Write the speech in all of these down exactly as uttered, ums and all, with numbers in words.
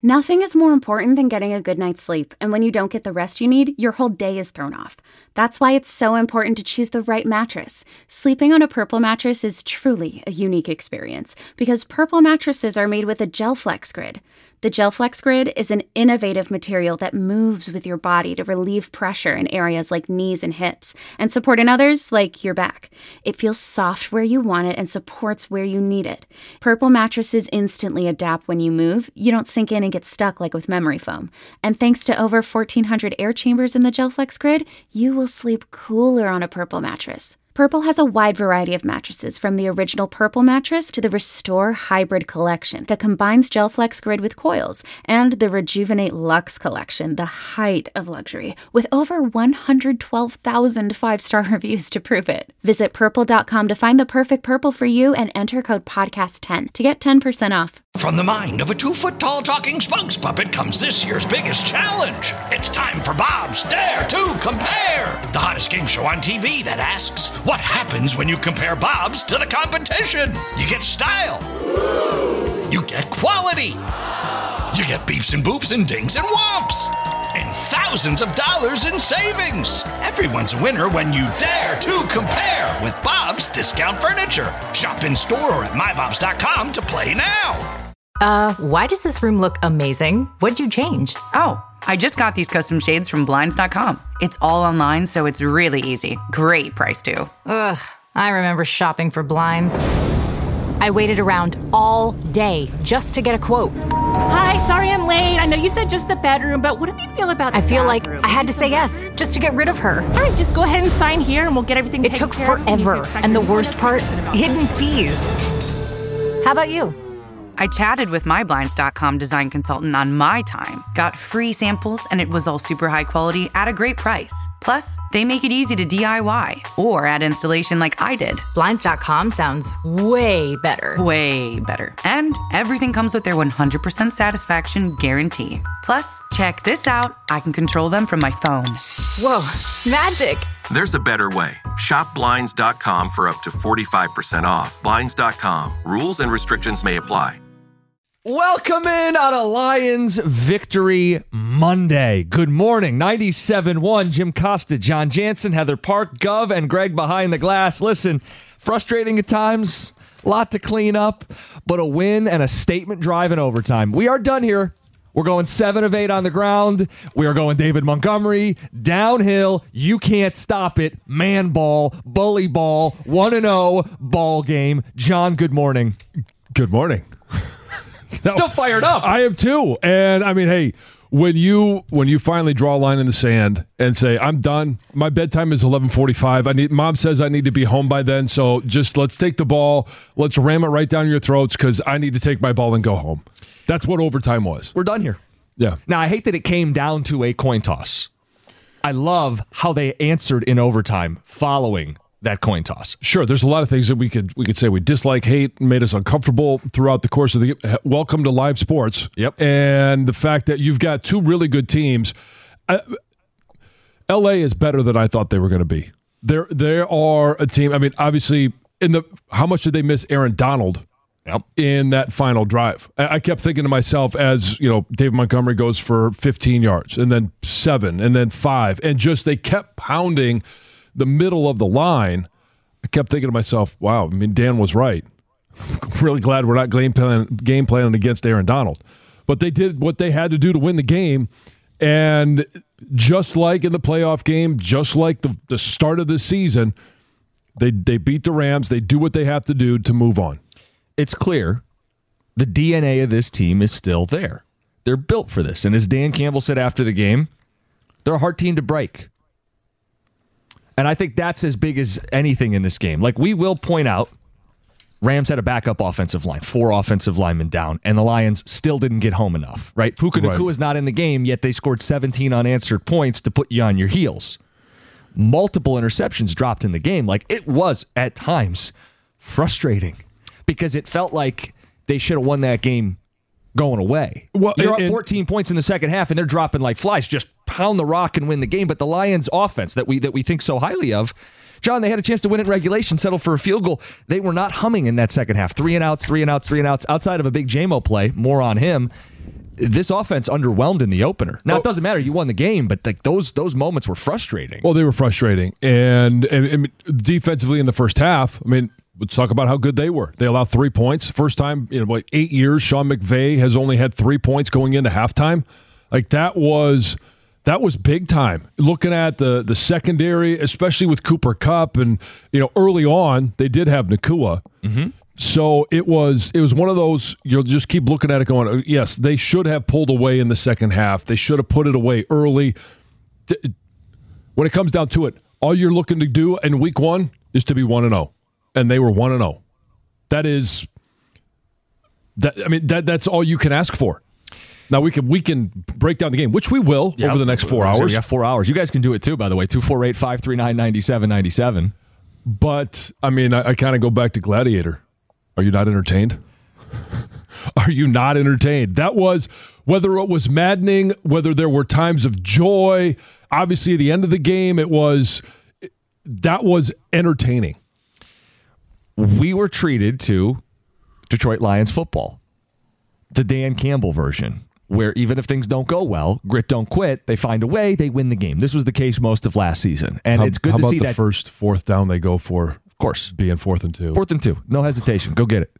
Nothing is more important than getting a good night's sleep, and when you don't get the rest you need, your whole day is thrown off. That's why it's so important to choose the right mattress. Sleeping on a Purple mattress is truly a unique experience, because Purple mattresses are made with a GelFlex Grid. The GelFlex Grid is an innovative material that moves with your body to relieve pressure in areas like knees and hips, and support in others like your back. It feels soft where you want it and supports where you need it. Purple mattresses instantly adapt when you move. You don't sink in and get stuck like with memory foam. And thanks to over fourteen hundred air chambers in the GelFlex Grid, you will sleep cooler on a Purple mattress. Purple has a wide variety of mattresses, from the original Purple mattress to the Restore Hybrid collection that combines GelFlex Grid with coils, and the Rejuvenate Luxe collection, the height of luxury, with over one hundred twelve thousand five-star reviews to prove it. Visit purple dot com to find the perfect Purple for you and enter code podcast ten to get ten percent off. From the mind of a two-foot-tall talking spokes puppet comes this year's biggest challenge. It's time for Bob's Dare to Compare, the hottest game show on T V that asks, what happens when you compare Bob's to the competition? You get style. You get quality. You get beeps and boops and dings and whomps. And thousands of dollars in savings. Everyone's a winner when you dare to compare with Bob's Discount Furniture. Shop in store or at my bobs dot com to play now. Uh, why does this room look amazing? What'd you change? Oh, I just got these custom shades from blinds dot com. It's all online, so it's really easy. Great price, too. Ugh, I remember shopping for blinds. I waited around all day just to get a quote. Hi, sorry I'm late. I know you said just the bedroom, but what do you feel about the I feel bathroom? like I had to say yes just to get rid of her. All right, just go ahead and sign here and we'll get everything It taken took care of. forever, and the worst part, hidden fees. How about you? I chatted with my blinds dot com design consultant on my time, got free samples, and it was all super high quality at a great price. Plus, they make it easy to D I Y or add installation like I did. blinds dot com sounds way better. Way better. And everything comes with their one hundred percent satisfaction guarantee. Plus, check this out. I can control them from my phone. Whoa, magic. There's a better way. Shop blinds dot com for up to forty-five percent off. blinds dot com. Rules and restrictions may apply. Welcome in on a Lions Victory Monday. Good morning. ninety-seven one, Jim Costa, John Jansen, Heather Park, Gov, and Greg behind the glass. Listen, frustrating at times, a lot to clean up, but a win and a statement drive in overtime. We are done here. We're going seven of eight on the ground. We are going David Montgomery, downhill. You can't stop it. Man ball, bully ball, one and oh ball game. John, good morning. Good morning. Still fired up. I am too. And I mean, hey, when you when you finally draw a line in the sand and say, I'm done. My bedtime is eleven forty-five. I need mom says I need to be home by then. So just let's take the ball. Let's ram it right down your throats because I need to take my ball and go home. That's what overtime was. We're done here. Yeah. Now, I hate that it came down to a coin toss. I love how they answered in overtime following that coin toss. Sure, there's a lot of things that we could we could say we dislike, hate, made us uncomfortable throughout the course of the welcome to live sports. Yep. And the fact that you've got two really good teams. Uh, L A is better than I thought they were going to be. They're they are a team. I mean, obviously, in the how much did they miss Aaron Donald? Yep. In that final drive? I kept thinking to myself as, you know, David Montgomery goes for fifteen yards and then seven and then five. And just they kept pounding the middle of the line. I kept thinking to myself, wow, I mean, Dan was right. I'm really glad we're not game, plan, game planning against Aaron Donald. But they did what they had to do to win the game. And just like in the playoff game, just like the, the start of the season, they they beat the Rams. They do what they have to do to move on. It's clear the D N A of this team is still there. They're built for this. And as Dan Campbell said after the game, they're a hard team to break. And I think that's as big as anything in this game. Like, we will point out, Rams had a backup offensive line, four offensive linemen down, and the Lions still didn't get home enough, right? Puka right. Nacua is not in the game, yet they scored seventeen unanswered points to put you on your heels. Multiple interceptions dropped in the game. Like, it was, at times, frustrating because it felt like they should have won that game going away. Well, You're and, up fourteen points in the second half, and they're dropping like flies. Just pound the rock and win the game. But the Lions' offense that we that we think so highly of, John, they had a chance to win it in regulation, settle for a field goal. They were not humming in that second half. Three and outs, three and outs, three and outs. Outside of a big J M O play, more on him. this offense underwhelmed in the opener. Now, oh. it doesn't matter. You won the game, but like those those moments were frustrating. Well, they were frustrating. And, and, and defensively in the first half, I mean, let's talk about how good they were. They allowed three points. First time in like eight years, Sean McVay has only had three points going into halftime. Like that was that was big time. Looking at the the secondary, especially with Cooper Kupp, and you know, early on they did have Nacua. Mm-hmm. So it was it was one of those, you'll just keep looking at it going, yes, they should have pulled away in the second half. They should have put it away early. When it comes down to it, all you're looking to do in week one is to be one and oh. And they were one and oh. That is that I mean that that's all you can ask for. Now we can we can break down the game, which we will yeah, over the next four hours. Yeah, four hours. You guys can do it too, by the way. two four eight, five three nine, nine seven nine seven. But I mean, I, I kind of go back to Gladiator. Are you not entertained? Are you not entertained? That was, whether it was maddening, whether there were times of joy. Obviously, at the end of the game, it was that was entertaining. We were treated to Detroit Lions football, the Dan Campbell version, where even if things don't go well, grit don't quit, they find a way, they win the game. This was the case most of last season, and how, it's good how to about see the that first fourth down they go for. Of course, being fourth and two, fourth and two, no hesitation, go get it.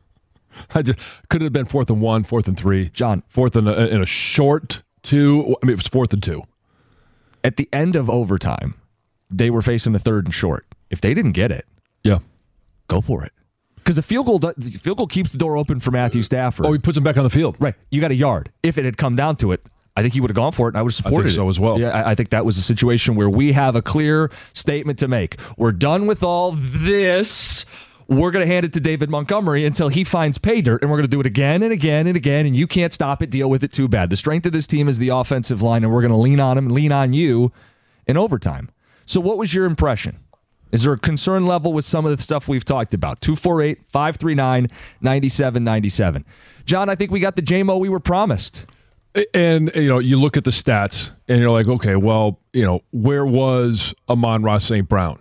I just could have been fourth and one, fourth and three, John, fourth and a, in a short two. I mean, it was fourth and two. At the end of overtime, they were facing a third and short. If they didn't get it, yeah. Go for it. Because the field goal, the field goal keeps the door open for Matthew Stafford. Oh, he puts him back on the field. Right. You got a yard. If it had come down to it, I think he would have gone for it, and I would have supported I think it. so as well. Yeah, I, I think that was a situation where we have a clear statement to make. We're done with all this. We're going to hand it to David Montgomery until he finds pay dirt, and we're going to do it again and again and again, and you can't stop it, deal with it too bad. The strength of this team is the offensive line, and we're going to lean on him, lean on you in overtime. So what was your impression? Is there a concern level with some of the stuff we've talked about? two four eight, five three nine, nine seven nine seven. John, I think we got the J M O we were promised. And, you know, you look at the stats, and you're like, okay, well, you know, where was Amon-Ra Saint Brown?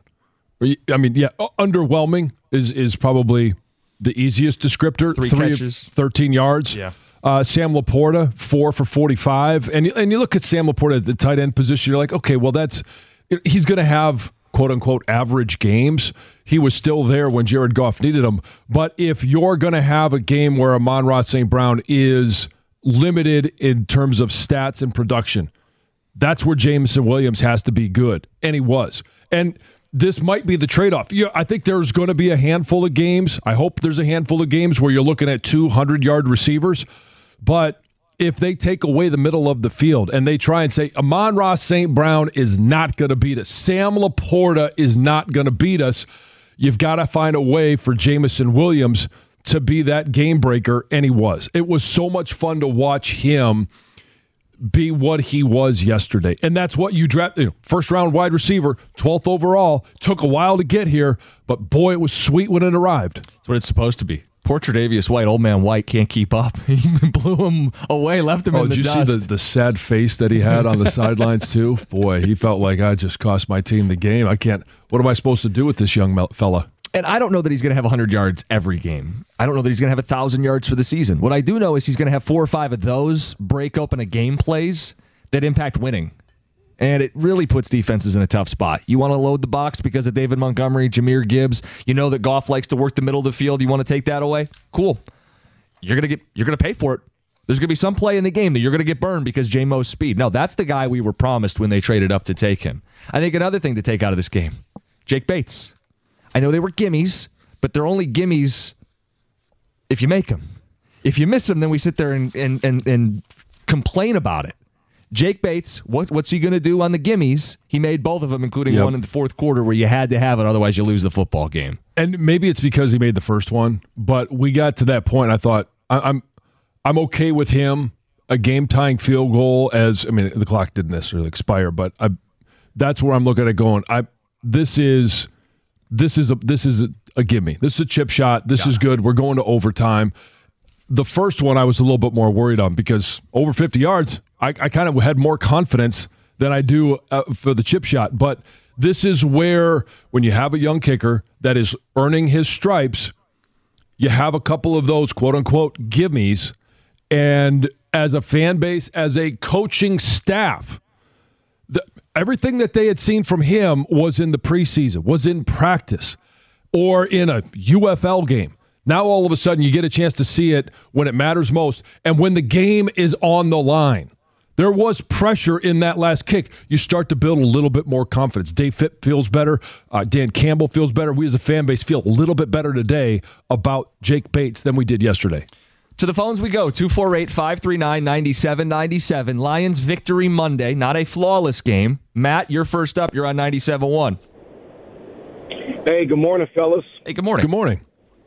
I mean, yeah, underwhelming is is probably the easiest descriptor. Three, Three catches. thirteen yards. Yeah. Uh, Sam Laporta, four for forty-five. And, and you look at Sam Laporta at the tight end position, you're like, okay, well, that's he's going to have quote-unquote average games. He was still there when Jared Goff needed him. But if you're going to have a game where Amon-Ra Saint Brown is limited in terms of stats and production, that's where Jameson Williams has to be good. And he was. And this might be the trade-off. Yeah, I think there's going to be a handful of games. I hope there's a handful of games where you're looking at two hundred-yard receivers. But if they take away the middle of the field and they try and say, Amon-Ra Saint Brown is not going to beat us, Sam Laporta is not going to beat us, you've got to find a way for Jameson Williams to be that game breaker, and he was. It was so much fun to watch him be what he was yesterday. And that's what you draft, you know, first round wide receiver, twelfth overall. Took a while to get here, but boy, it was sweet when it arrived. That's what it's supposed to be. Poor Tre'Davious White, old man White, can't keep up. He blew him away, left him oh, in the did you dust. see the, the sad face that he had on the sidelines too? Boy, he felt like I just cost my team the game. I can't, what am I supposed to do with this young fella? And I don't know that he's going to have one hundred yards every game. I don't know that he's going to have one thousand yards for the season. What I do know is he's going to have four or five of those break open a game plays that impact winning. And it really puts defenses in a tough spot. You want to load the box because of David Montgomery, Jahmyr Gibbs. You know that Goff likes to work the middle of the field. You want to take that away? Cool. You're going to get you're going to pay for it. There's going to be some play in the game that you're going to get burned because J M O's speed. No, that's the guy we were promised when they traded up to take him. I think another thing to take out of this game, Jake Bates. I know they were gimmies, but they're only gimmies if you make them. If you miss them, then we sit there and and and, and complain about it. Jake Bates, what, what's he going to do on the gimmies? He made both of them, including yep. one in the fourth quarter where you had to have it, otherwise you lose the football game. And maybe it's because he made the first one, but we got to that point. I thought I, I'm I'm okay with him a game tying field goal as I mean the clock didn't necessarily expire, but I, that's where I'm looking at it going. I this is this is a this is a, a gimme. This is a chip shot. This yeah. is good. We're going to overtime. The first one I was a little bit more worried on because over fifty yards. I, I kind of had more confidence than I do uh, for the chip shot. But this is where, when you have a young kicker that is earning his stripes, you have a couple of those quote-unquote gimmies, and as a fan base, as a coaching staff. The, everything that they had seen from him was in the preseason, was in practice, or in a U F L game. Now all of a sudden you get a chance to see it when it matters most and when the game is on the line. There was pressure in that last kick. You start to build a little bit more confidence. Dave Fitt feels better. Uh, Dan Campbell feels better. We as a fan base feel a little bit better today about Jake Bates than we did yesterday. To the phones we go, two four eight, five three nine, nine seven nine seven. Lions victory Monday, not a flawless game. Matt, you're first up. You're on ninety-seven one. Hey, good morning, fellas. Hey, good morning. Good morning.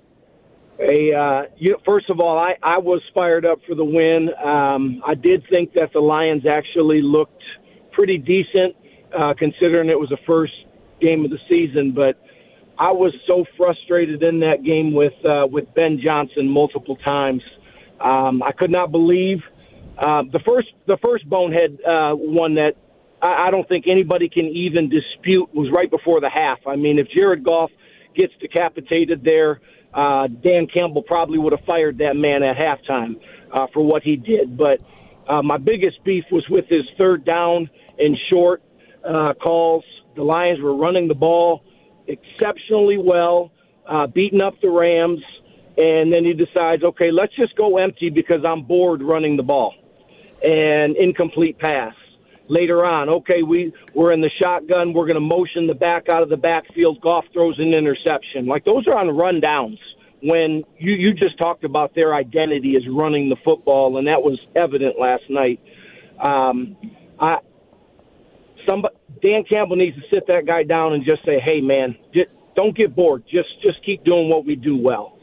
Hey, uh, you, first of all, I, I was fired up for the win. Um, I did think that the Lions actually looked pretty decent, uh, considering it was the first game of the season. But I was so frustrated in that game with uh, with Ben Johnson multiple times. Um, I could not believe uh, the first the first bonehead uh, one that I, I don't think anybody can even dispute was right before the half. I mean, if Jared Goff gets decapitated there, Uh, Dan Campbell probably would have fired that man at halftime uh, for what he did. But uh, my biggest beef was with his third down and short uh, calls. The Lions were running the ball exceptionally well, uh, beating up the Rams, and then he decides, okay, let's just go empty because I'm bored running the ball. And incomplete pass. Later on, okay, we, we're in the shotgun. We're going to motion the back out of the backfield. Goff throws an interception. Like, those are on rundowns when you, you just talked about their identity as running the football, and that was evident last night. Um, I, somebody, Dan Campbell needs to sit that guy down and just say, hey, man, just, don't get bored. Just, just keep doing what we do well.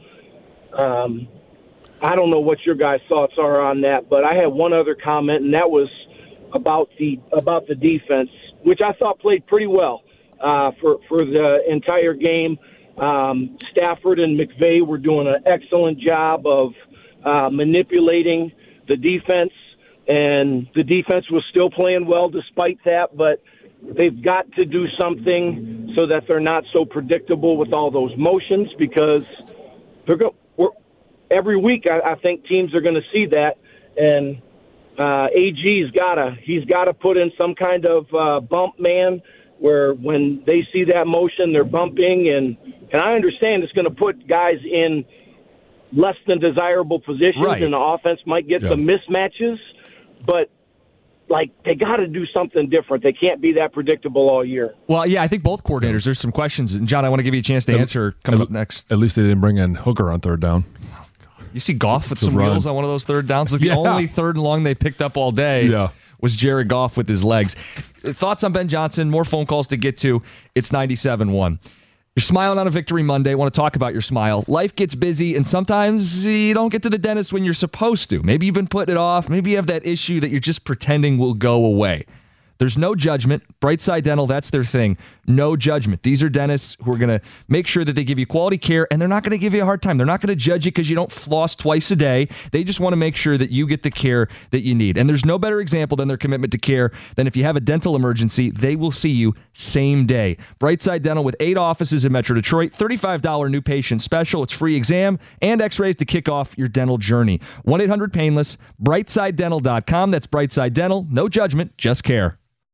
Um, I don't know what your guys' thoughts are on that, but I had one other comment, and that was about the about the defense, which I thought played pretty well uh, for for the entire game. Um, Stafford and McVay were doing an excellent job of uh, manipulating the defense, and the defense was still playing well despite that. But they've got to do something so that they're not so predictable with all those motions, because they're go- we're, every week I, I think teams are going to see that. And Uh, A G's gotta he's gotta put in some kind of uh, bump man, where when they see that motion, they're bumping, and and I understand it's going to put guys in less than desirable positions, right, and the offense might get yeah. some mismatches, but like, they got to do something different. They can't be that predictable all year. Well, yeah, I think both coordinators. There's some questions, and John, I want to give you a chance to at, answer coming at, up next. At least they didn't bring in Hooker on third down. You see Goff with some run. wheels on one of those third downs. Like, the yeah. only third and long they picked up all day yeah. was Jared Goff with his legs. Thoughts on Ben Johnson? More phone calls to get to. It's ninety-seven one. You're smiling on a victory Monday. Want to talk about your smile. Life gets busy, and sometimes you don't get to the dentist when you're supposed to. Maybe you've been putting it off. Maybe you have that issue that you're just pretending will go away. There's no judgment. Brightside Dental, that's their thing. No judgment. These are dentists who are going to make sure that they give you quality care, and they're not going to give you a hard time. They're not going to judge you because you don't floss twice a day. They just want to make sure that you get the care that you need. And there's no better example than their commitment to care than if you have a dental emergency, they will see you same day. Brightside Dental with eight offices in Metro Detroit, thirty-five dollars new patient special. It's free exam and x-rays to kick off your dental journey. one eight hundred painless, brightside dental dot com. That's Brightside Dental. No judgment, just care.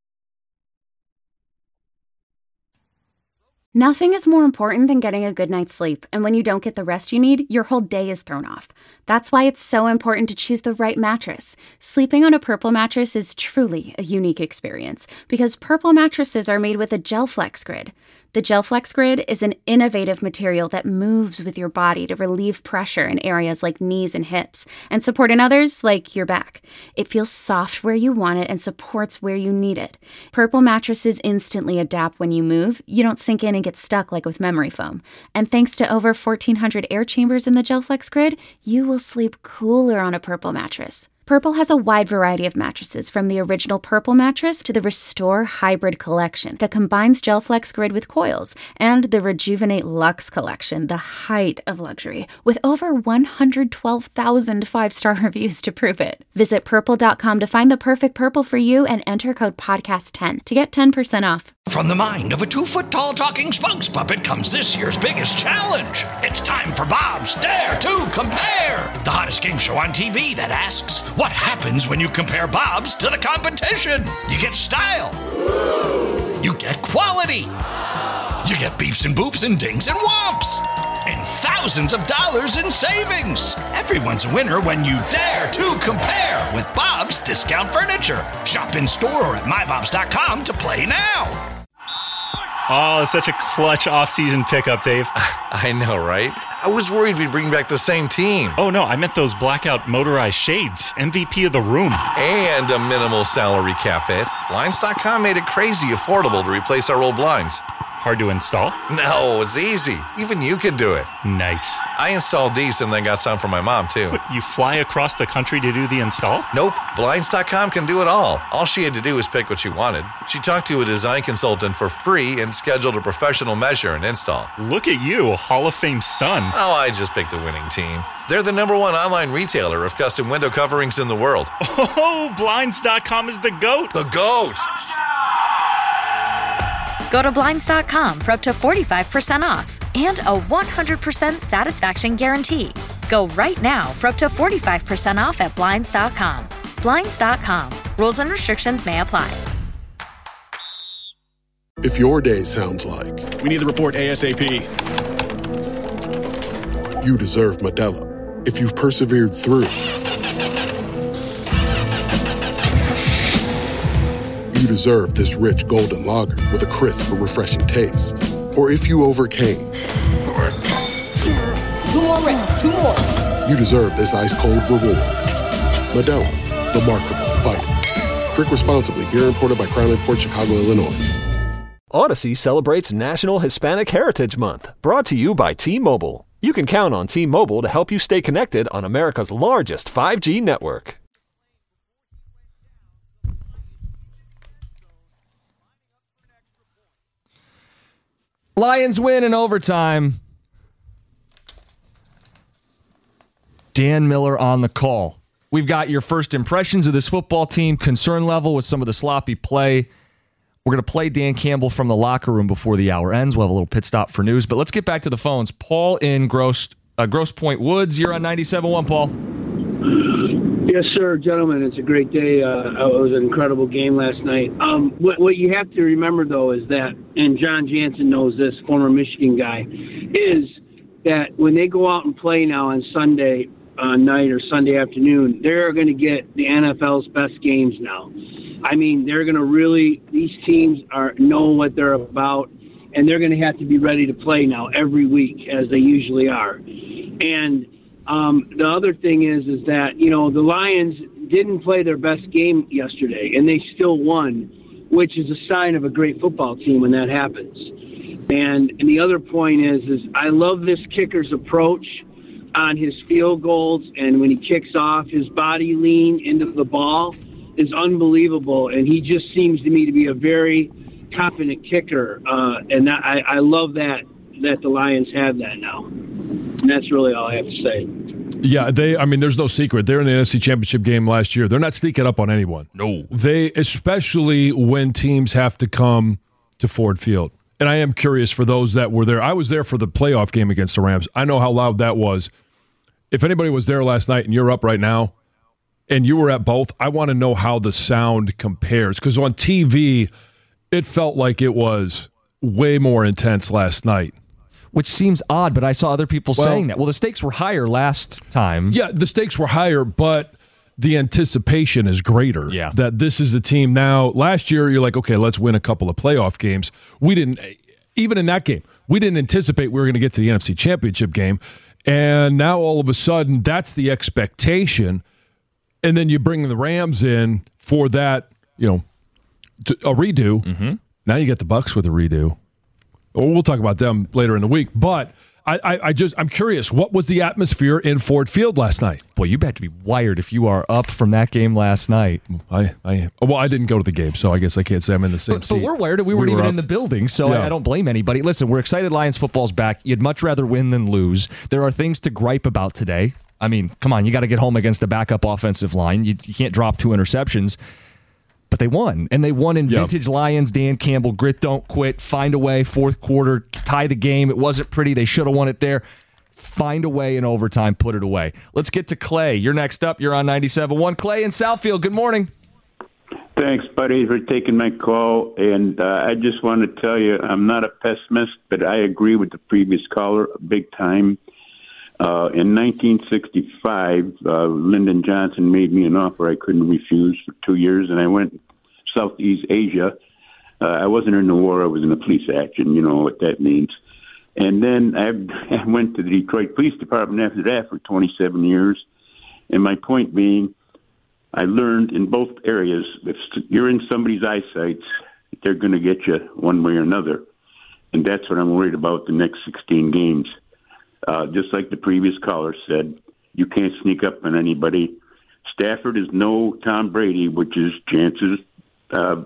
Nothing is more important than getting a good night's sleep, and when you don't get the rest you need, your whole day is thrown off. That's why it's so important to choose the right mattress. Sleeping on a Purple mattress is truly a unique experience, because Purple mattresses are made with a GelFlex Grid. The GelFlex Grid is an innovative material that moves with your body to relieve pressure in areas like knees and hips, and support in others like your back. It feels soft where you want it and supports where you need it. Purple mattresses instantly adapt when you move. You don't sink in and get stuck like with memory foam. And thanks to over fourteen hundred air chambers in the GelFlex Grid, you will sleep cooler on a Purple mattress. Purple has a wide variety of mattresses, from the original Purple mattress to the Restore Hybrid collection that combines GelFlex Grid with coils, and the Rejuvenate Luxe collection, the height of luxury, with over one hundred twelve thousand five-star reviews to prove it. Visit purple dot com to find the perfect Purple for you and enter code podcast ten to get ten percent off. From the mind of a two-foot-tall talking spokes puppet comes this year's biggest challenge. It's time for Bob's Dare to Compare, the hottest game show on T V that asks, what happens when you compare Bob's to the competition. You get style. You get quality. You get beeps and boops and dings and whomps. And thousands of dollars in savings. Everyone's a winner when you dare to compare with Bob's Discount Furniture. Shop in store or at my bobs dot com to play now. Oh, it's such a clutch off-season pickup, Dave. I know, right? I was worried we'd bring back the same team. Oh, no, I meant those blackout motorized shades. M V P of the room. And a minimal salary cap hit. Blinds dot com made it crazy affordable to replace our old blinds. Hard to install? No, it's easy. Even you could do it. Nice. I installed these and then got some for my mom, too. What, you fly across the country to do the install? Nope. Blinds dot com can do it all. All she had to do was pick what she wanted. She talked to a design consultant for free and scheduled a professional measure and install. Look at you, a Hall of Fame son. Oh, I just picked the winning team. They're the number one online retailer of custom window coverings in the world. Oh, Blinds dot com is the GOAT. The GOAT! Go to Blinds dot com for up to forty-five percent off and a one hundred percent satisfaction guarantee. Go right now for up to forty-five percent off at Blinds dot com. Blinds dot com. Rules and restrictions may apply. If your day sounds like... We need the report ASAP. You deserve Modelo. If you've persevered through... You deserve this rich golden lager with a crisp but refreshing taste. Or if you overcame. Two more reps, two more. You deserve this ice-cold reward. Modelo, the Remarkable Fighter. Drink responsibly. Beer imported by Crown Imports, Chicago, Illinois. Odyssey celebrates National Hispanic Heritage Month, brought to you by T-Mobile. You can count on T-Mobile to help you stay connected on America's largest five G network. Lions win in overtime. Dan Miller on the call. We've got your first impressions of this football team, concern level with some of the sloppy play. We're going to play Dan Campbell from the locker room before the hour ends. We'll have a little pit stop for news, but let's get back to the phones. Paul in Gross, uh, Grosse Pointe Woods. You're on ninety-seven point one, Paul. Yes, sir, gentlemen. It's a great day. Uh, it was an incredible game last night. Um, what, what you have to remember, though, is that, and John Jansen knows this, former Michigan guy, is that when they go out and play now on Sunday uh, night or Sunday afternoon, they're going to get the N F L's best games now. I mean, they're going to really, these teams are know what they're about, and they're going to have to be ready to play now every week, as they usually are. And Um, the other thing is, is that, you know, the Lions didn't play their best game yesterday, and they still won, which is a sign of a great football team when that happens. And, and the other point is, is I love this kicker's approach on his field goals, and when he kicks off, his body lean into the ball is unbelievable, and he just seems to me to be a very confident kicker, uh, and that, I, I love that, that the Lions have that now. And that's really all I have to say. Yeah, they. I mean, there's no secret. They're in the N F C Championship game last year. They're not sneaking up on anyone. No. They, especially when teams have to come to Ford Field. And I am curious for those that were there. I was there for the playoff game against the Rams. I know how loud that was. If anybody was there last night and you're up right now and you were at both, I want to know how the sound compares. Because on T V, it felt like it was way more intense last night. Which seems odd, but I saw other people well, saying that. Well, the stakes were higher last time. Yeah, the stakes were higher, but the anticipation is greater. Yeah. That this is a team now. Last year, you're like, okay, let's win a couple of playoff games. We didn't, even in that game, we didn't anticipate we were going to get to the N F C Championship game. And now all of a sudden, that's the expectation. And then you bring the Rams in for that, you know, a redo. Mm-hmm. Now you get the Bucs with a redo. We'll talk about them later in the week, but I, I, I just I'm curious. What was the atmosphere in Ford Field last night? Boy, you had to be wired if you are up from that game last night. I, I well, I didn't go to the game, so I guess I can't say I'm in the same but, seat. But we're wired. We, we weren't were even up. in the building, so Yeah. I, I don't blame anybody. Listen, we're excited. Lions football's back. You'd much rather win than lose. There are things to gripe about today. I mean, come on, you got to get home against a backup offensive line. You, you can't drop two interceptions. But they won, and they won in yep. vintage Lions. Dan Campbell, grit, don't quit, find a way, fourth quarter, tie the game. It wasn't pretty. They should have won it there. find a way in overtime, put it away. Let's get to Clay. You're next up. You're on ninety-seven point one. Clay in Southfield, good morning. Thanks, buddy, for taking my call. And uh, I just want to tell you, I'm not a pessimist, but I agree with the previous caller big time. Uh, in nineteen sixty-five, uh, Lyndon Johnson made me an offer I couldn't refuse for two years, and I went Southeast Asia. Uh, I wasn't in the war. I was in a police action. You know what that means. And then I, I went to the Detroit Police Department after that for twenty-seven years. And my point being, I learned in both areas, if you're in somebody's eyesight, they're going to get you one way or another. And that's what I'm worried about the next sixteen games. Uh, just like the previous caller said, you can't sneak up on anybody. Stafford is no Tom Brady, which is Jance's uh,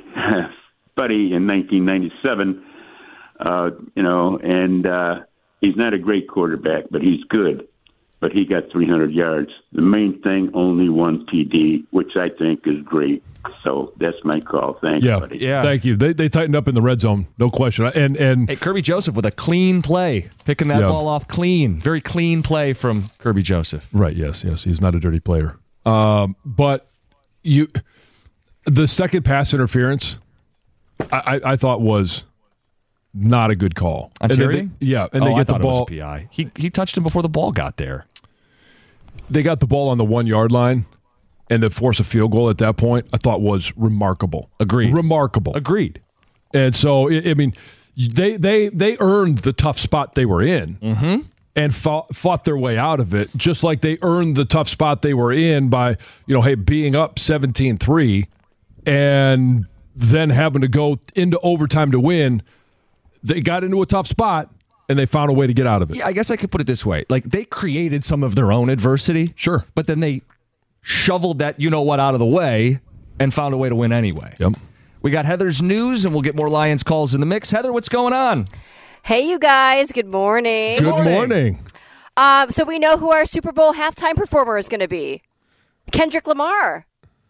buddy in nineteen ninety-seven. Uh, you know, and uh, he's not a great quarterback, but he's good. But he got three hundred yards. The main thing, only one T D, which I think is great. So that's my call. Thanks, yeah, buddy. Yeah, thank you. They they tightened up in the red zone, no question. And and hey, Kirby Joseph with a clean play, picking that Yeah. ball off clean, very clean play from Kirby Joseph. Right? Yes, yes. He's not a dirty player. Um, but you, the second pass interference, I, I, I thought was not a good call. On And then Terry? they- yeah, and oh, they I get the thought it was ball. a P I. He he touched him before the ball got there. They got the ball on the one yard line, and to force a field goal at that point, I thought was remarkable. Agreed. Remarkable. Agreed. And so, I I mean, they they they earned the tough spot they were in, mm-hmm. and fought, fought their way out of it, just like they earned the tough spot they were in by, you know, hey, being up seventeen three and then having to go into overtime to win. They got into a tough spot, and they found a way to get out of it. Yeah, I guess I could put it this way. Like, they created some of their own adversity. Sure. But then they shoveled that you-know-what out of the way and found a way to win anyway. Yep. We got Heather's news, and we'll get more Lions calls in the mix. Heather, what's going on? Hey, you guys. Good morning. Good morning. morning. Um, so we know who our Super Bowl halftime performer is going to be. Kendrick Lamar.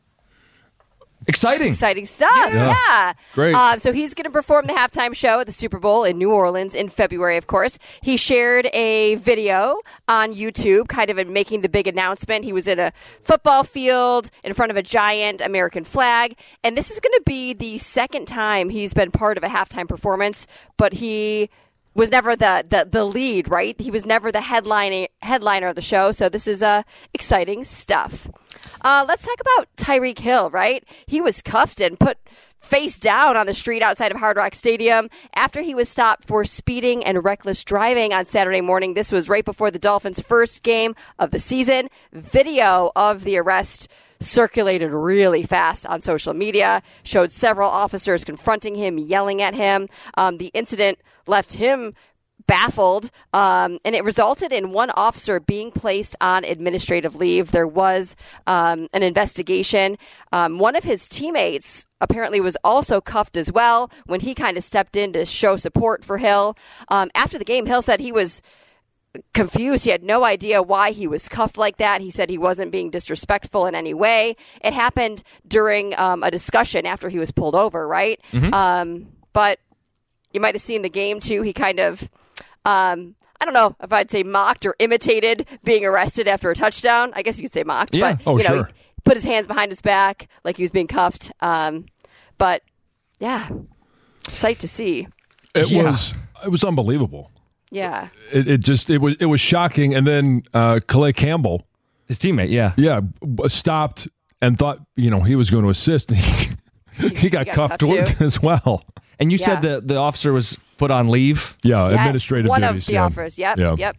Exciting. That's exciting stuff. Yeah. Yeah. Great. Um, so he's going to perform the halftime show at the Super Bowl in New Orleans in February, of course. He shared a video on YouTube, kind of making the big announcement. He was in a football field in front of a giant American flag. And this is going to be the second time he's been part of a halftime performance, but he was never the, the, the lead, right? He was never the headline, headliner of the show. So this is uh, exciting stuff. Uh, let's talk about Tyreek Hill, right? He was cuffed and put face down on the street outside of Hard Rock Stadium after he was stopped for speeding and reckless driving on Saturday morning. This was right before the Dolphins' first game of the season. Video of the arrest circulated really fast on social media, showed several officers confronting him, yelling at him. Um, the incident left him baffled, um, and it resulted in one officer being placed on administrative leave. There was um, an investigation. Um, one of his teammates apparently was also cuffed as well when he kind of stepped in to show support for Hill. Um, after the game, Hill said he was confused. He had no idea why he was cuffed like that. He said he wasn't being disrespectful in any way. It happened during um, a discussion after he was pulled over, right? Mhm. Um, but you might have seen the game, too. He kind of, um, I don't know if I'd say mocked or imitated being arrested after a touchdown. I guess you could say mocked. Yeah. But, Oh, you know, sure. he put his hands behind his back like he was being cuffed. Um, but, yeah, sight to see. It Yeah. was it was unbelievable. Yeah. It, it just it was it was shocking. And then uh, Calais Campbell, his teammate, yeah, yeah, b- stopped and thought you know he was going to assist. he, he got got cuffed, cuffed too. as well. And you Yeah. said the, the officer was put on leave? Yeah, Yes, administrative one duties. of the yeah. offers. Yep. Yeah. Yep.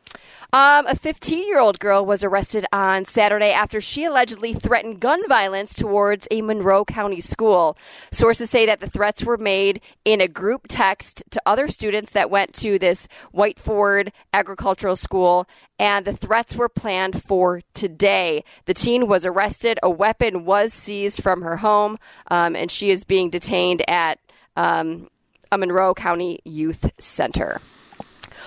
Um, a fifteen-year-old girl was arrested on Saturday after she allegedly threatened gun violence towards a Monroe County school. Sources say that the threats were made in a group text to other students that went to this Whiteford Agricultural School, and the threats were planned for today. The teen was arrested. A weapon was seized from her home, um, and she is being detained at um, a Monroe County Youth Center.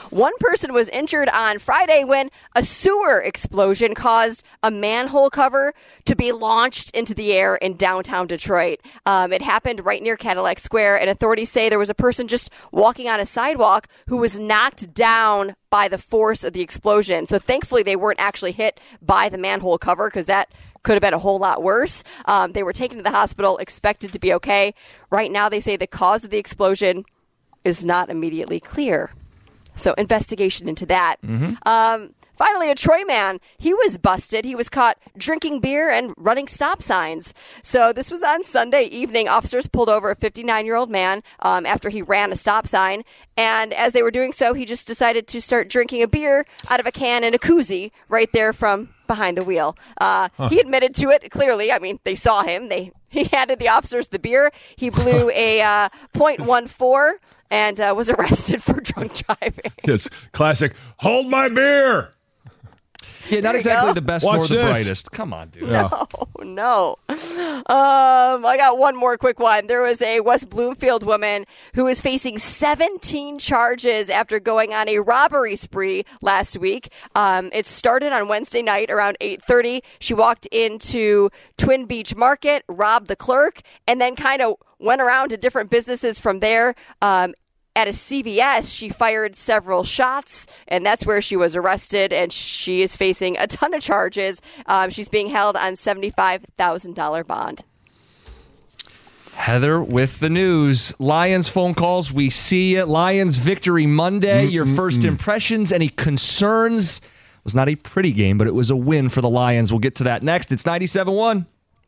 One person was injured on Friday when a sewer explosion caused a manhole cover to be launched into the air in downtown Detroit. Um, it happened right near Cadillac Square, and authorities say there was a person just walking on a sidewalk who was knocked down by the force of the explosion. So thankfully they weren't actually hit by the manhole cover, because that could have been a whole lot worse. Um, they were taken to the hospital, expected to be okay. Right now they say the cause of the explosion is not immediately clear. So investigation into that. Mm-hmm. Um, finally, a Troy man, he was busted. He was caught drinking beer and running stop signs. So this was on Sunday evening. Officers pulled over a fifty-nine-year-old man um, after he ran a stop sign. And as they were doing so, he just decided to start drinking a beer out of a can in a koozie right there from behind the wheel. Uh, huh. He admitted to it, clearly. I mean, they saw him. They He handed the officers the beer. He blew a uh, point one four and uh, was arrested for drunk driving. Yes, classic, hold my beer. Yeah, not exactly go. the best Watch nor the this. brightest. Come on, dude. No, no. Um, I got one more quick one. There was a West Bloomfield woman who is facing seventeen charges after going on a robbery spree last week. Um, it started on Wednesday night around eight thirty. She walked into Twin Beach Market, robbed the clerk, and then kind of went around to different businesses from there. Um, At a C V S, she fired several shots, and that's where she was arrested, and she is facing a ton of charges. Um, she's being held on seventy-five thousand dollars bond. Heather with the news. Lions phone calls. We see it. Lions victory Monday. Mm-mm-mm. Your first impressions, any concerns? It was not a pretty game, but it was a win for the Lions. We'll get to that next. It's ninety-seven one.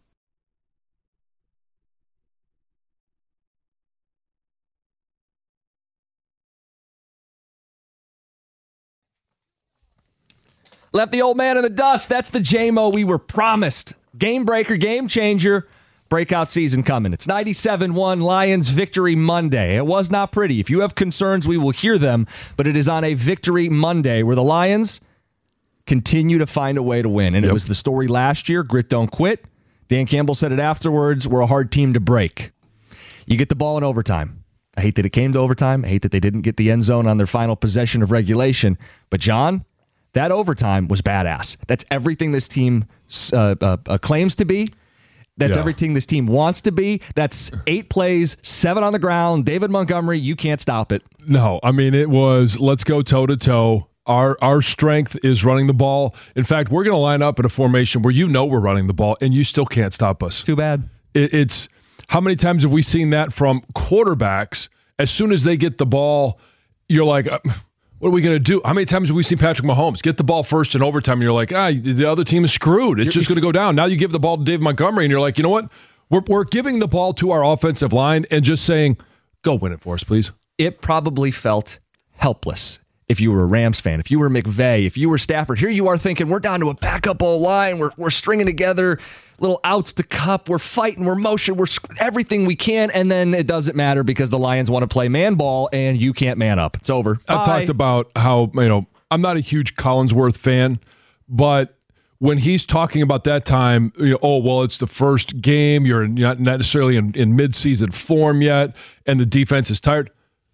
Left the old man in the dust. That's the J M O we were promised. Game breaker, game changer. Breakout season coming. It's ninety-seven one Lions victory Monday. It was not pretty. If you have concerns, we will hear them. But it is on a victory Monday where the Lions continue to find a way to win. And yep. It was the story last year. Grit don't quit. Dan Campbell said it afterwards. We're a hard team to break. You get the ball in overtime. I hate that it came to overtime. I hate that they didn't get the end zone on their final possession of regulation. But John, that overtime was badass. That's everything this team uh, uh, uh, claims to be. That's yeah. everything this team wants to be. That's eight plays, seven on the ground. David Montgomery, you can't stop it. No, I mean, it was let's go toe-to-toe. Our our strength is running the ball. In fact, we're going to line up in a formation where you know we're running the ball, and you still can't stop us. Too bad. It, it's how many times have we seen that from quarterbacks? As soon as they get the ball, you're like, uh, what are we going to do? How many times have we seen Patrick Mahomes get the ball first in overtime, and you're like, ah, the other team is screwed. It's you're, just going to go down. Now you give the ball to David Montgomery, and you're like, you know what? We're, we're giving the ball to our offensive line and just saying, go win it for us, please. It probably felt helpless. If you were a Rams fan, if you were McVay, if you were Stafford, here you are thinking, we're down to a backup O-line. We're, we're stringing together little outs to cup. We're fighting. We're motion. We're everything we can. And then it doesn't matter because the Lions want to play man ball and you can't man up. It's over. I've Bye. talked about how, you know, I'm not a huge Collinsworth fan, but when he's talking about that time, you know, oh, well, it's the first game. You're not necessarily in, in midseason form yet, and the defense is tired.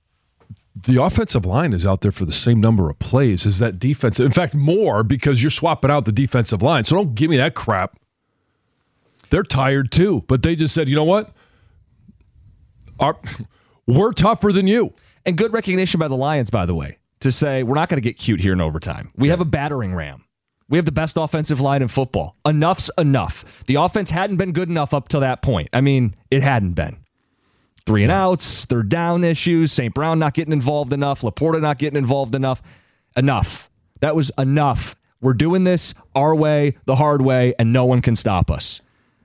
The offensive line is out there for the same number of plays as that defense. In fact, more because you're swapping out the defensive line. So don't give me that crap. They're tired too, but they just said, you know what? Our, we're tougher than you. And good recognition by the Lions, by the way, to say we're not going to get cute here in overtime. We have a battering ram. We have the best offensive line in football. Enough's enough. The offense hadn't been good enough up to that point. I mean, it hadn't been. Three and outs, third down issues, Saint Brown not getting involved enough, Laporta not getting involved enough. Enough. That was enough. We're doing this our way, the hard way, and no one can stop us.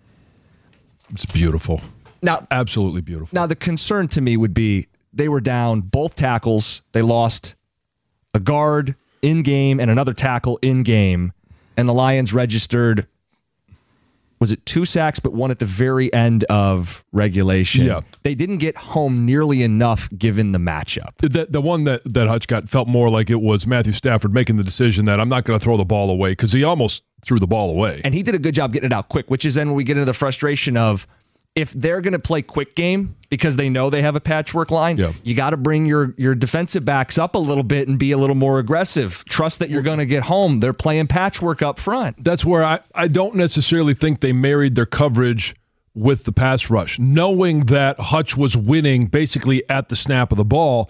It's beautiful. Now, absolutely beautiful. Now, the concern to me would be they were down both tackles. They lost a guard in-game and another tackle in-game, and the Lions registered, was it two sacks, but one at the very end of regulation. Yeah. They didn't get home nearly enough given the matchup. The, the one that, that Hutch got felt more like it was Matthew Stafford making the decision that I'm not going to throw the ball away because he almost threw the ball away. And he did a good job getting it out quick, which is then when we get into the frustration of if they're going to play quick game because they know they have a patchwork line, yeah. you got to bring your, your defensive backs up a little bit and be a little more aggressive. Trust that you're going to get home. They're playing patchwork up front. That's where I, I don't necessarily think they married their coverage with the pass rush. Knowing that Hutch was winning basically at the snap of the ball,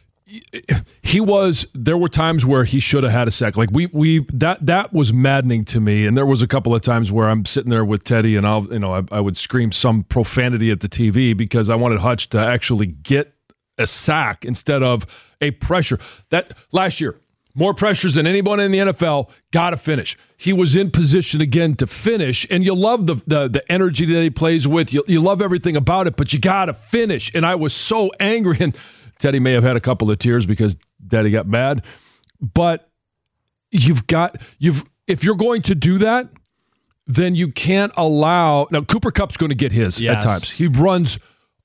he was, there were times where he should have had a sack. Like we, we, that, that was maddening to me. And there was a couple of times where I'm sitting there with Teddy and I'll, you know, I, I would scream some profanity at the T V because I wanted Hutch to actually get a sack instead of a pressure. That last year, more pressures than anyone in the N F L, got to finish. He was in position again to finish, and you love the the, the energy that he plays with. You, you love everything about it, but you got to finish. And I was so angry, and Teddy may have had a couple of tears because Daddy got mad. But you've got you've if you're going to do that, then you can't allow. Now Cooper Kupp's going to get his yes. at times. He runs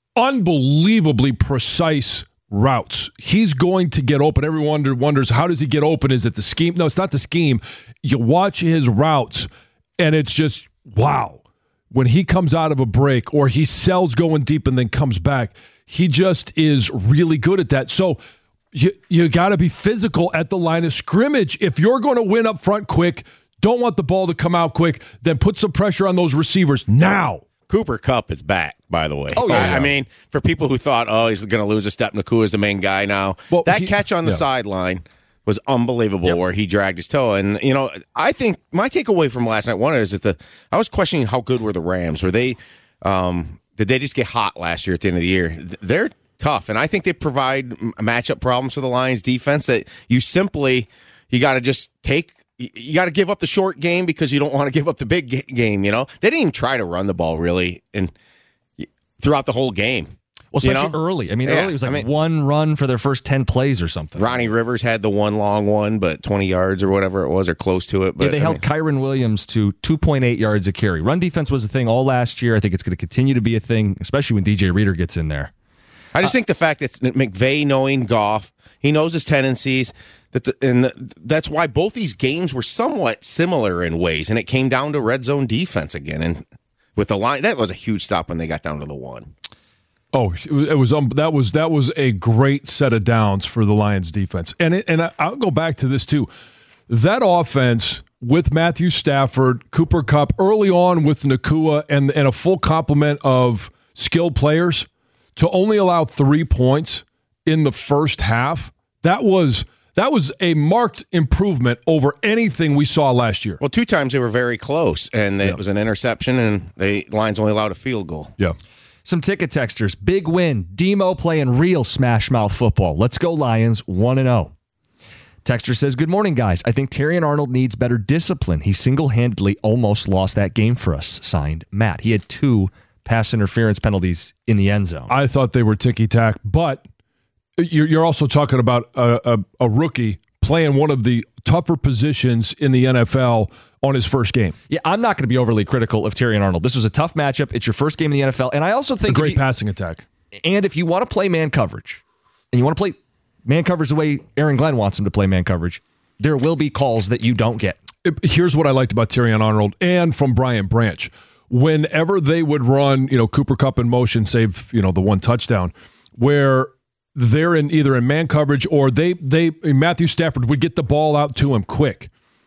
unbelievably precise routes. He's going to get open. Everyone wonders, how does he get open? Is it the scheme? No, it's not the scheme. You watch his routes, and it's just, wow. When he comes out of a break or he sells going deep and then comes back, he just is really good at that. So you, you got to be physical at the line of scrimmage. If you're going to win up front quick, don't want the ball to come out quick, then put some pressure on those receivers now. Cooper Kupp is back, by the way. Oh, yeah. I, I mean, for people who thought, oh, he's going to lose a step, Nakua is the main guy now. Well, that he, catch on the yeah. sideline was unbelievable yep. where he dragged his toe. And, you know, I think my takeaway from last night, one is that the I was questioning how good were the Rams. Were they, um, did they just get hot last year at the end of the year? They're tough, and I think they provide matchup problems for the Lions defense that you simply, you got to just take. You got to give up the short game because you don't want to give up the big game, you know? They didn't even try to run the ball, really, and throughout the whole game. Well, especially you know? early. I mean, yeah, early it was like I mean, one run for their first ten plays or something. Ronnie Rivers had the one long one, but twenty yards or whatever it was, or close to it. But yeah, they I held mean, Kyron Williams to two point eight yards a carry. Run defense was a thing all last year. I think it's going to continue to be a thing, especially when D J Reader gets in there. I just uh, think the fact that McVay knowing Goff, he knows his tendencies. That the, and the, that's why both these games were somewhat similar in ways, and it came down to red zone defense again. And with the line, that was a huge stop when they got down to the one. Oh, it was um, that was that was a great set of downs for the Lions defense, and it, and I'll go back to this too. That offense with Matthew Stafford, Cooper Kupp, early on with Nakua, and and a full complement of skilled players to only allow three points in the first half. That was. That was a marked improvement over anything we saw last year. Well, two times they were very close, and it yeah. was an interception, and the Lions only allowed a field goal. Yeah. Some ticket texters. Big win. Demo playing real smash mouth football. Let's go Lions, one and oh. Texter says, good morning, guys. I think Terrion Arnold needs better discipline. He single-handedly almost lost that game for us. Signed, Matt. He had two pass interference penalties in the end zone. I thought they were ticky-tack, but you're also talking about a, a, a rookie playing one of the tougher positions in the N F L on his first game. Yeah, I'm not going to be overly critical of Terrion Arnold. This was a tough matchup. It's your first game in the N F L. And I also think... A great you, passing attack. And if you want to play man coverage, and you want to play man coverage the way Aaron Glenn wants him to play man coverage, there will be calls that you don't get. Here's what I liked about Terrion Arnold and from Brian Branch. Whenever they would run, you know, Cooper Kupp in motion, save, you know, the one touchdown, where... they're in either in man coverage or they they Matthew Stafford would get the ball out to him quick.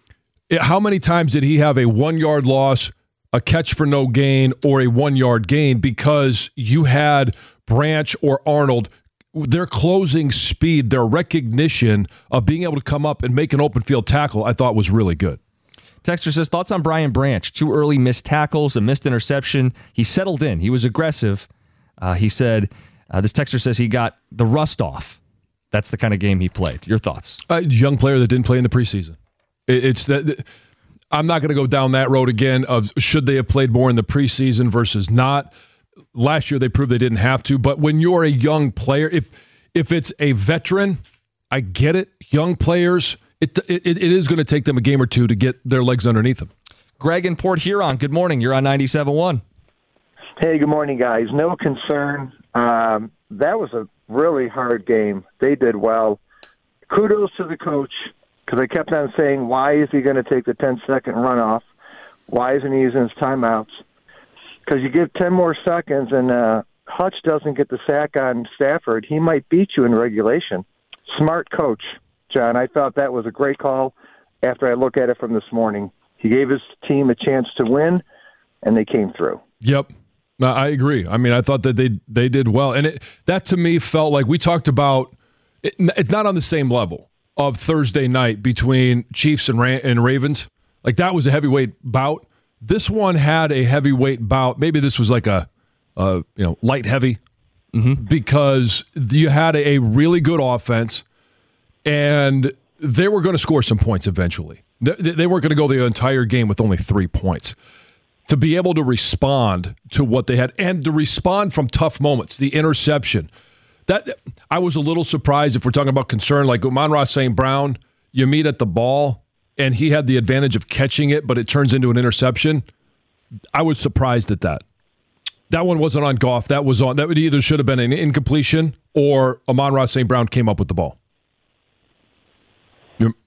How many times did he have a one-yard loss, a catch for no gain, or a one-yard gain because you had Branch or Arnold, their closing speed, their recognition of being able to come up and make an open field tackle, I thought was really good. Texter says, thoughts on Brian Branch? Two early missed tackles, a missed interception. He settled in. He was aggressive. Uh, he said... Uh, this texter says he got the rust off. That's the kind of game he played. Your thoughts? A young player that didn't play in the preseason. It, it's that. I'm not going to go down that road again of should they have played more in the preseason versus not. Last year they proved they didn't have to. But when you're a young player, if if it's a veteran, I get it. Young players, it it, it is going to take them a game or two to get their legs underneath them. Greg in Port Huron, good morning. You're on ninety-seven point one. Hey, good morning, guys. No concern. Um, that was a really hard game. They did well. Kudos to the coach, because I kept on saying, why is he going to take the ten-second runoff? Why isn't he using his timeouts? because you give ten more seconds and uh, Hutch doesn't get the sack on Stafford, he might beat you in regulation. Smart coach, John. I thought that was a great call after I look at it from this morning. He gave his team a chance to win, and they came through. Yep. No, I agree. I mean, I thought that they they did well. And it, that to me felt like we talked about it, it's not on the same level of Thursday night between Chiefs and, Ra- and Ravens. Like that was a heavyweight bout. This one had a heavyweight bout. Maybe this was like a, a you know light heavy mm-hmm. because you had a really good offense and they were going to score some points eventually. They, they weren't going to go the entire game with only three points. To be able to respond to what they had and to respond from tough moments, the interception. That I was a little surprised if we're talking about concern, like Amon-Ra Saint Brown, you meet at the ball and he had the advantage of catching it, but it turns into an interception. I was surprised at that. That one wasn't on Goff. That was on. That would either should have been an incompletion or Amon-Ra Saint Brown came up with the ball. You're,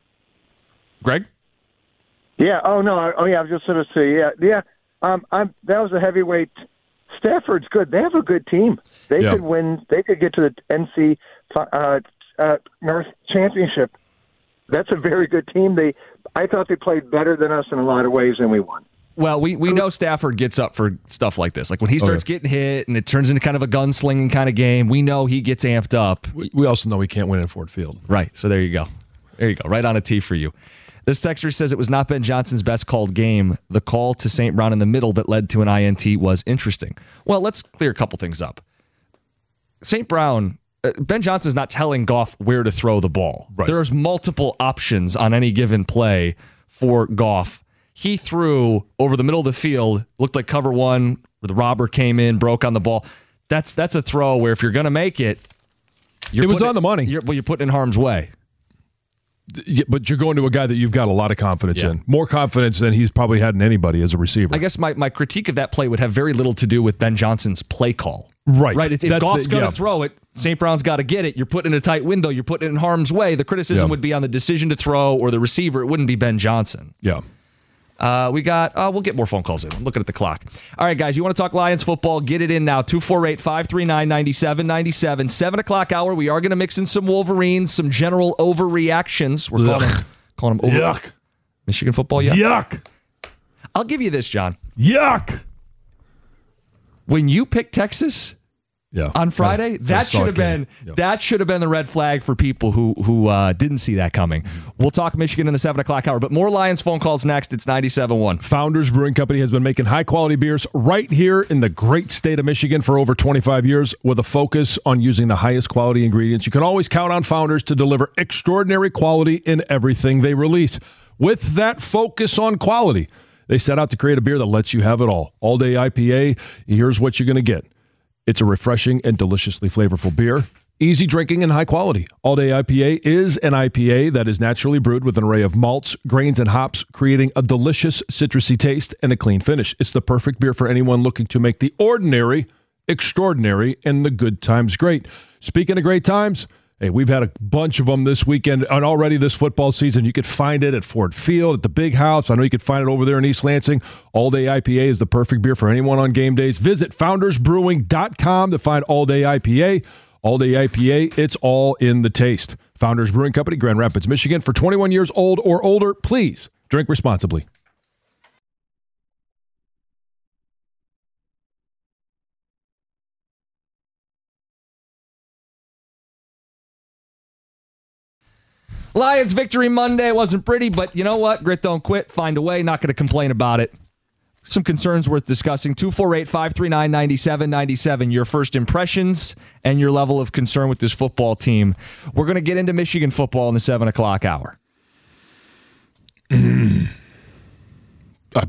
Greg? Yeah. Oh no. Oh yeah. I was just going to say. Yeah. Yeah. Um. I'm. That was a heavyweight. Stafford's good. They have a good team. They yeah. could win. They could get to the N C uh, uh, North Championship. That's a very good team. They. I thought they played better than us in a lot of ways, and we won. Well, we, we know Stafford gets up for stuff like this. Like when he starts okay. getting hit and it turns into kind of a gunslinging kind of game, we know he gets amped up. We, we also know he can't win at Ford Field. Right. So there you go. There you go. Right on a tee for you. This texter says it was not Ben Johnson's best called game. The call to Saint Brown in the middle that led to an I N T was interesting. Well, let's clear a couple things up. Saint Brown, uh, Ben Johnson's not telling Goff where to throw the ball. Right. There's multiple options on any given play for Goff. He threw over the middle of the field, looked like cover one, where the robber came in, broke on the ball. That's that's a throw where if you're going to make it, you're it was on it, the money. You're, well, you're putting in harm's way. Yeah, but you're going to a guy that you've got a lot of confidence yeah. in. More confidence than he's probably had in anybody as a receiver. I guess my, my critique of that play would have very little to do with Ben Johnson's play call. Right. Right. It's, if That's Goff's going to yeah. throw it, Saint Brown's got to get it. You're putting in a tight window. You're putting it in harm's way. The criticism yeah. would be on the decision to throw or the receiver. It wouldn't be Ben Johnson. Yeah. Uh, we got, uh, we'll get more phone calls in. I'm looking at the clock. All right, guys, you want to talk Lions football? Get it in now. two four eight, five three nine, nine seven nine seven. seven o'clock hour. We are going to mix in some Wolverines, some general overreactions. We're calling them, calling them over. Yuck. Michigan football, yuck. Yuck. I'll give you this, John. Yuck. When you pick Texas yeah. on Friday, yeah. that should have been yeah. that should have been the red flag for people who who uh, didn't see that coming. We'll talk Michigan in the seven o'clock hour, but more Lions phone calls next. It's ninety-seven point one. Founders Brewing Company has been making high-quality beers right here in the great state of Michigan for over twenty-five years with a focus on using the highest quality ingredients. You can always count on Founders to deliver extraordinary quality in everything they release. With that focus on quality, they set out to create a beer that lets you have it all. All-day I P A, here's what you're going to get. It's a refreshing and deliciously flavorful beer. Easy drinking and high quality. All Day I P A is an I P A that is naturally brewed with an array of malts, grains, and hops, creating a delicious citrusy taste and a clean finish. It's the perfect beer for anyone looking to make the ordinary extraordinary and the good times great. Speaking of great times, hey, we've had a bunch of them this weekend and already this football season. You could find it at Ford Field, at the Big House. I know you could find it over there in East Lansing. All Day I P A is the perfect beer for anyone on game days. Visit founders brewing dot com to find All Day I P A. All Day I P A, it's all in the taste. Founders Brewing Company, Grand Rapids, Michigan. For twenty-one years old or older, please drink responsibly. Lions victory Monday wasn't pretty, but you know what? Grit don't quit. Find a way. Not going to complain about it. Some concerns worth discussing. two four eight, five three nine, nine seven nine seven. Your first impressions and your level of concern with this football team. We're going to get into Michigan football in the seven o'clock hour. Mm. Uh,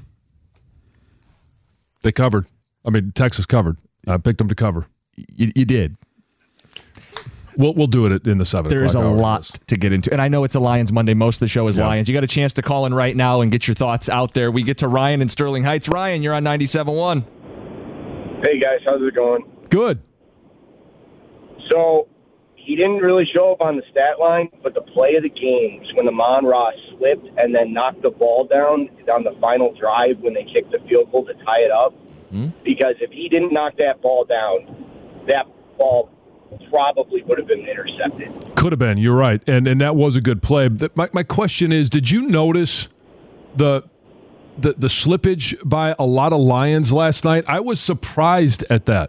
they covered. I mean, Texas covered. I picked them to cover. You, you did. We'll we'll do it in the seven. There's a lot to get into, and I know it's a Lions Monday. Most of the show is yeah. Lions. You got a chance to call in right now and get your thoughts out there. We get to Ryan in Sterling Heights. Ryan, you're on ninety-seven point one. Hey guys, how's it going? Good. So he didn't really show up on the stat line, but the play of the game was when Amon Ross slipped and then knocked the ball down on the final drive when they kicked the field goal to tie it up. Mm-hmm. Because if he didn't knock that ball down, that ball probably would have been intercepted. Could have been. You're right, and and that was a good play. My my question is, did you notice the the the slippage by a lot of Lions last night? I was surprised at that.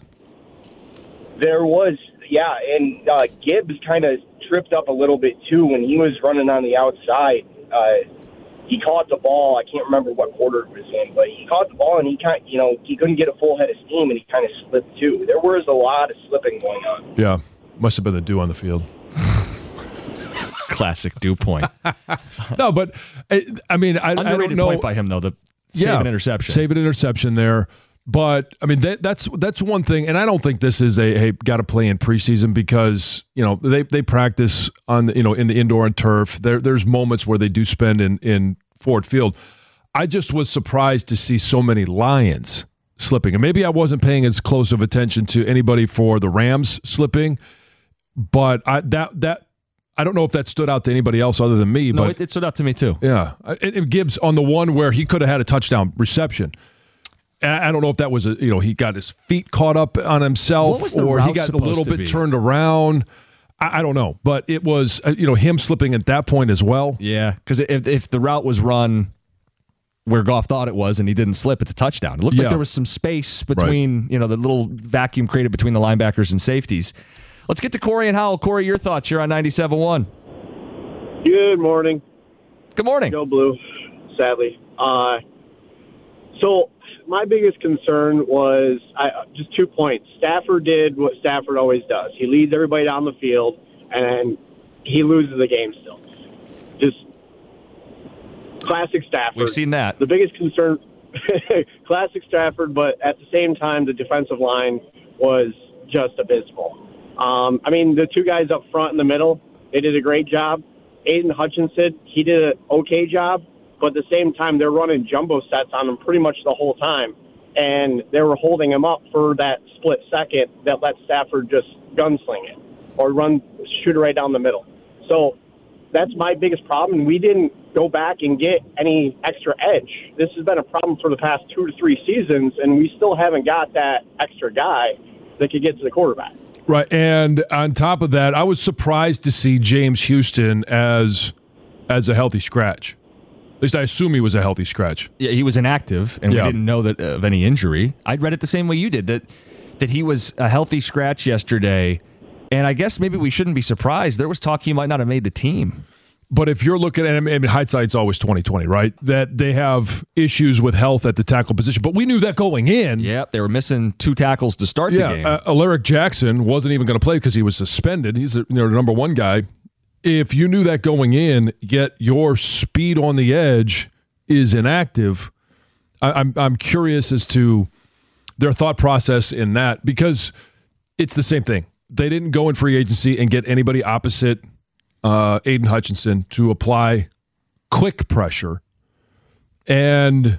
There was, yeah, and uh, Gibbs kind of tripped up a little bit too when he was running on the outside. Uh, he caught the ball. I can't remember what quarter it was in, but he caught the ball and he kind, you know, he couldn't get a full head of steam and he kind of slipped too. There was a lot of slipping going on. Yeah, must have been the dew on the field. Classic dew point. No, but I, I mean, I, I don't know. Point by him though. The save yeah, an interception. Save an interception there. But I mean, that, that's that's one thing, and I don't think this is a hey, got to play in preseason because you know they, they practice on the, you know in the indoor and turf. There there's moments where they do spend in in Ford Field. I just was surprised to see so many Lions slipping, and maybe I wasn't paying as close of attention to anybody for the Rams slipping, but I that that I don't know if that stood out to anybody else other than me. No, but it, it stood out to me too. Yeah, and, and Gibbs on the one where he could have had a touchdown reception. I don't know if that was a you know he got his feet caught up on himself or he got a little bit be? turned around. I, I don't know, but it was uh, you know him slipping at that point as well. Yeah, because if if the route was run where Goff thought it was and he didn't slip, it's a touchdown. It looked yeah. like there was some space between right. you know the little vacuum created between the linebackers and safeties. Let's get to Corey and Howell. Corey, your thoughts here on ninety-seven point one. Good morning. Good morning. Go Blue. Sadly, uh, so. My biggest concern was I, just two points. Stafford did what Stafford always does. He leads everybody down the field, and he loses the game still. Just classic Stafford. We've seen that. The biggest concern, classic Stafford, but at the same time, the defensive line was just abysmal. Um, I mean, the two guys up front in the middle, they did a great job. Aiden Hutchinson, he did an okay job. But at the same time, they're running jumbo sets on him pretty much the whole time. And they were holding him up for that split second that let Stafford just gunsling it or run, shoot it right down the middle. So that's my biggest problem. We didn't go back and get any extra edge. This has been a problem for the past two to three seasons, and we still haven't got that extra guy that could get to the quarterback. Right. And on top of that, I was surprised to see James Houston as as a healthy scratch. At least I assume he was a healthy scratch. Yeah, he was inactive, and yeah. we didn't know that of any injury. I read it the same way you did, that that he was a healthy scratch yesterday, and I guess maybe we shouldn't be surprised. There was talk he might not have made the team. But if you're looking at, I mean, hindsight's always twenty twenty, right? That they have issues with health at the tackle position. But we knew that going in. Yeah, they were missing two tackles to start yeah, the game. Uh, Alaric Jackson wasn't even going to play because he was suspended. He's the, you know, the number one guy. If you knew that going in, yet your speed on the edge is inactive, I, I'm I'm curious as to their thought process in that, because it's the same thing. They didn't go in free agency and get anybody opposite uh, Aiden Hutchinson to apply quick pressure, and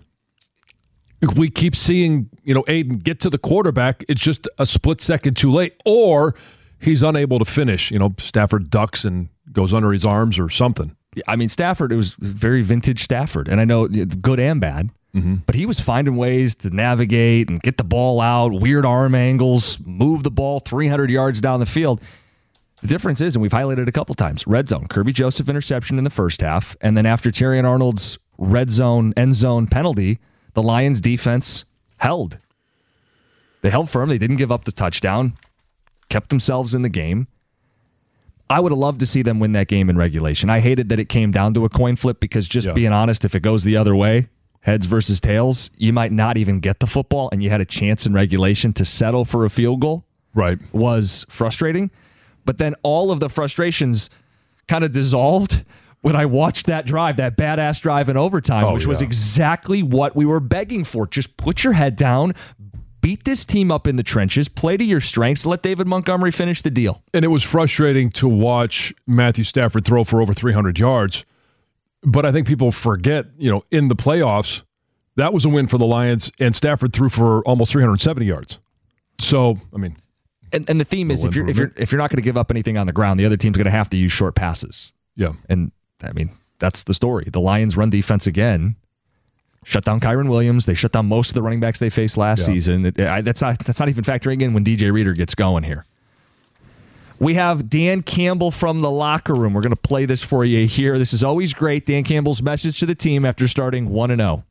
we keep seeing you know Aiden get to the quarterback. It's just a split second too late, or he's unable to finish. You know, Stafford ducks and goes under his arms or something. I mean, Stafford, it was very vintage Stafford, and I know good and bad, mm-hmm. but he was finding ways to navigate and get the ball out, weird arm angles, move the ball three hundred yards down the field. The difference is, and we've highlighted it a couple times, red zone. Kirby Joseph interception in the first half, and then after Terrion Arnold's red zone, end zone penalty, the Lions defense held. They held firm. They didn't give up the touchdown, kept themselves in the game. I would have loved to see them win that game in regulation. I hated that it came down to a coin flip because just yeah. being honest, if it goes the other way, heads versus tails, you might not even get the football and you had a chance in regulation to settle for a field goal. Right. Was frustrating. But then all of the frustrations kind of dissolved when I watched that drive, that badass drive in overtime, oh, which yeah. was exactly what we were begging for. Just put your head down, beat this team up in the trenches, play to your strengths, let David Montgomery finish the deal. And it was frustrating to watch Matthew Stafford throw for over three hundred yards. But I think people forget, you know, in the playoffs, that was a win for the Lions, and Stafford threw for almost three hundred seventy yards. So, I mean, And, and the theme is if you're if you're if you're not going to give up anything on the ground, the other team's going to have to use short passes. Yeah, and I mean that's the story. The Lions' run defense again shut down Kyron Williams. They shut down most of the running backs they faced last yeah. season. It, I, that's not that's not even factoring in when D J Reader gets going here. We have Dan Campbell from the locker room. We're going to play this for you here. This is always great. Dan Campbell's message to the team after starting one and zero.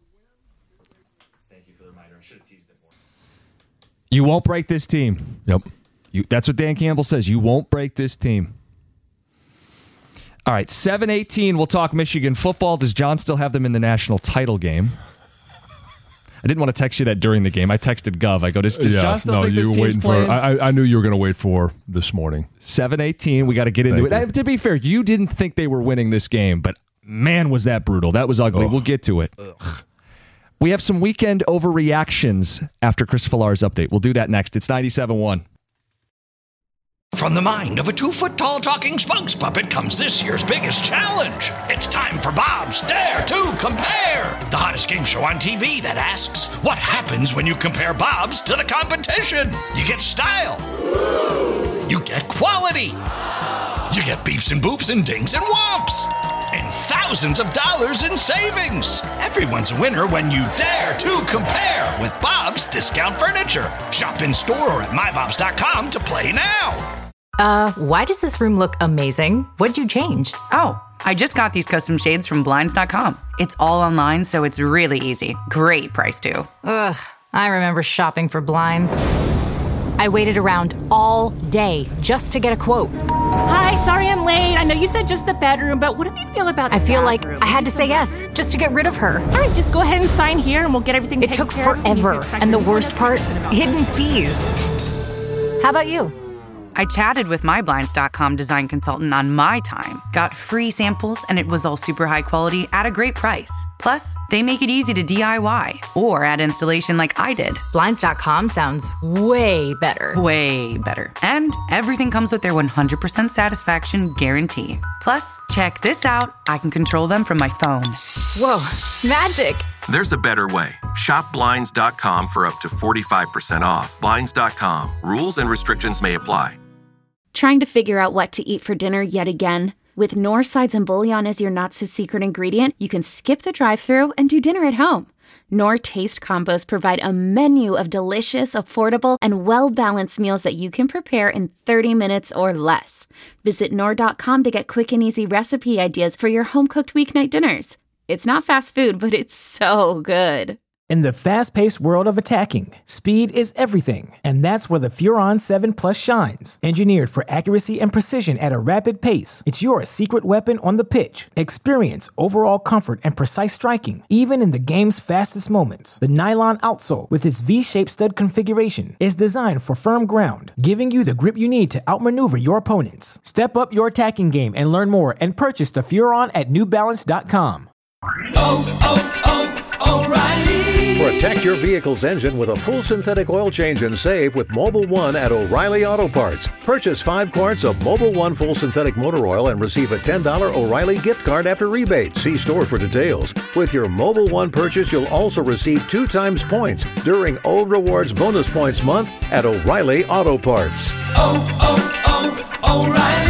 You won't break this team. Yep. You, that's what Dan Campbell says. You won't break this team. All right, seven eighteen, we'll talk Michigan football. Does John still have them in the national title game? I didn't want to text you that during the game. I texted Gov. I go, does, does yeah, John still no, think you this were team's waiting playing? For, I, I knew you were going to wait for this morning. seven eighteen, we got to get into Thank it. Uh, to be fair, you didn't think they were winning this game, but man, was that brutal. That was ugly. Ugh. We'll get to it. Ugh. We have some weekend overreactions after Chris Villar's update. We'll do that next. It's ninety-seven one. From the mind of a two-foot-tall talking spokes puppet comes this year's biggest challenge. It's time for Bob's Dare to Compare, the hottest game show on T V that asks, what happens when you compare Bob's to the competition? You get style. You get quality. You get beeps and boops and dings and whomps. And thousands of dollars in savings. Everyone's a winner when you dare to compare with Bob's Discount Furniture. Shop in store or at my bobs dot com to play now. Uh, why does this room look amazing? What'd you change? Oh, I just got these custom shades from blinds dot com. It's all online, so it's really easy. Great price, too. Ugh, I remember shopping for blinds. I waited around all day just to get a quote. Hi, sorry I'm late. I know you said just the bedroom, but what do you feel about the I feel bathroom? like I had to say yes just to get rid of her. All right, just go ahead and sign here and we'll get everything It taken took care of. forever, and the worst part, hidden fees. How about you? I chatted with my blinds dot com design consultant on my time, got free samples, and it was all super high quality at a great price. Plus, they make it easy to D I Y or add installation like I did. blinds dot com sounds way better. Way better. And everything comes with their one hundred percent satisfaction guarantee. Plus, check this out. I can control them from my phone. Whoa, magic. There's a better way. Shop blinds dot com for up to forty-five percent off. blinds dot com. Rules and restrictions may apply. Trying to figure out what to eat for dinner yet again? With Knorr sides and bouillon as your not-so-secret ingredient, you can skip the drive-thru and do dinner at home. Knorr Taste Combos provide a menu of delicious, affordable, and well-balanced meals that you can prepare in thirty minutes or less. Visit Knorr dot com to get quick and easy recipe ideas for your home-cooked weeknight dinners. It's not fast food, but it's so good. In the fast-paced world of attacking, speed is everything, and that's where the Furon seven Plus shines. Engineered for accuracy and precision at a rapid pace, it's your secret weapon on the pitch. Experience overall comfort and precise striking, even in the game's fastest moments. The nylon outsole, with its V-shaped stud configuration, is designed for firm ground, giving you the grip you need to outmaneuver your opponents. Step up your attacking game and learn more, and purchase the Furon at new balance dot com. Oh, oh, oh, O'Reilly! Protect your vehicle's engine with a full synthetic oil change and save with Mobil one at O'Reilly Auto Parts. Purchase five quarts of Mobil one full synthetic motor oil and receive a ten dollars O'Reilly gift card after rebate. See store for details. With your Mobil one purchase, you'll also receive two times points during O Rewards Bonus Points Month at O'Reilly Auto Parts. Oh, oh, oh, O'Reilly!